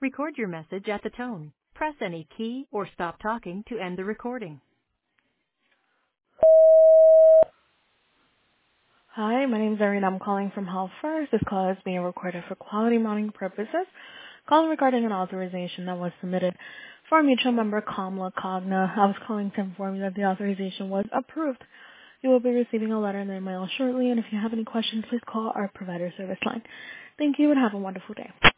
Record your message at the tone. Press any key or stop talking to end the recording. Hi, my name is Irene. I'm calling from Health First. This call is being recorded for quality monitoring purposes. Calling regarding an authorization that was submitted for a mutual member, Kamla Cogna. I was calling to inform you that the authorization was approved. You will be receiving a letter in the mail shortly, and if you have any questions, please call our provider service line. Thank you and have a wonderful day.